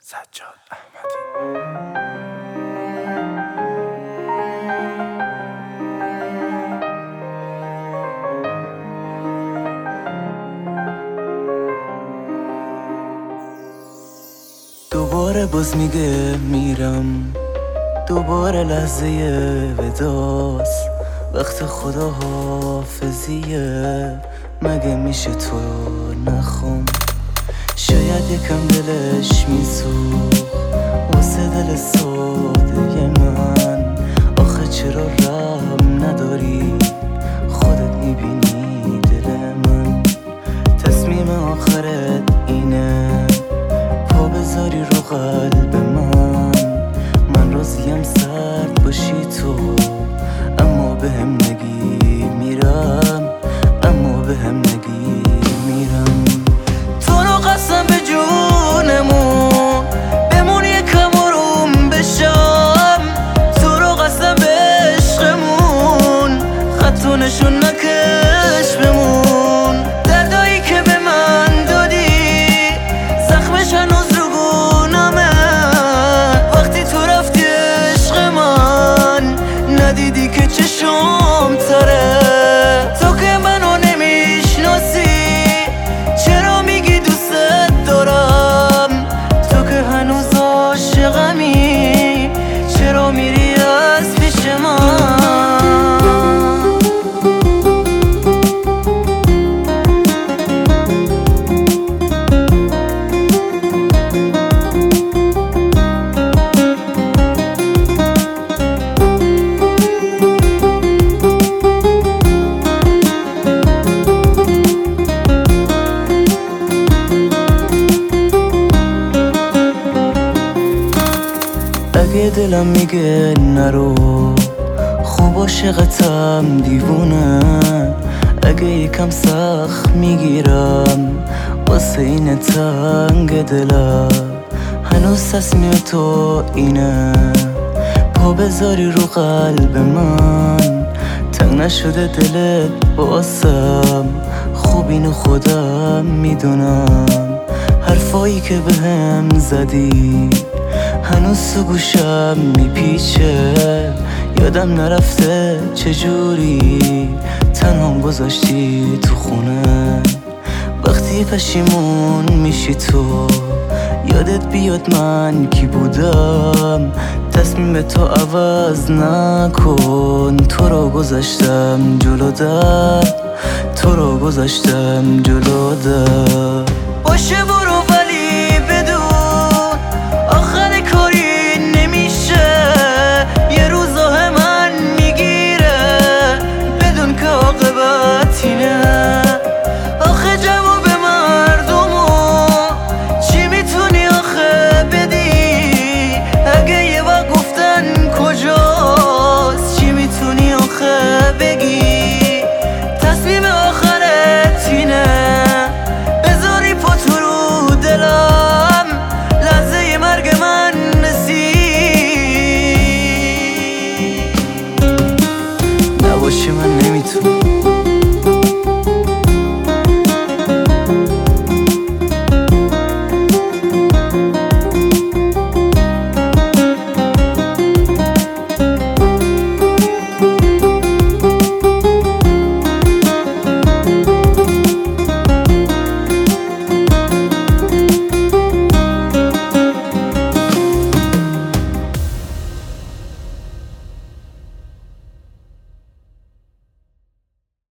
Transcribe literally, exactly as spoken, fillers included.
سجاد احمدی. دوباره باز میگه میرم، دوباره لحظه وداست، وقت خدا حافظیه، مگه میشه تو نخوام؟ شاید یکم دلش میسوخت واسه دل ساده من، آخه چرا رحم نداری؟ خودت میبینی دل من، تصمیم آخرت اینه پا بذاری رو قلب من. من راضیم سرد باشی تو، اما به هم نگی میرم، اما به هم نگی میرم. تو رو قسم به جونمون بمون یکم آروم بشم، تو رو قسم به عشقمون خطو نشون نکش بمون. دردایی که به من دادی زخمش هنوز رو گونمه، وقتی تو رفتی عشق من ندیدی که چشم تره. تو که منو نمیشناسی چرا میگی دوست دارم؟ تو که هنوز عاشقمی چرا میری از پیش من؟ اگه دلم میگه نرو، خوب عاشقتم دیوونه، اگه یکم سخت میگیرم واسه این تنگ دلم، هنوز تصمیم تو اینه پا بذاری رو قلب من. تنگ نشده دلت باسم، خوب اینو خودم میدونم. حرفایی که بهم زدی هنوز تو گوشم میپیچه، یادم نرفته چجوری تنهام گذاشتی تو خونه. وقتی پشیمون میشی تو یادت بیاد من کی بودم، تصمیم تو عوض نکن. تو رو گذاشتم جلو در، تو رو گذاشتم جلو در. باشه برو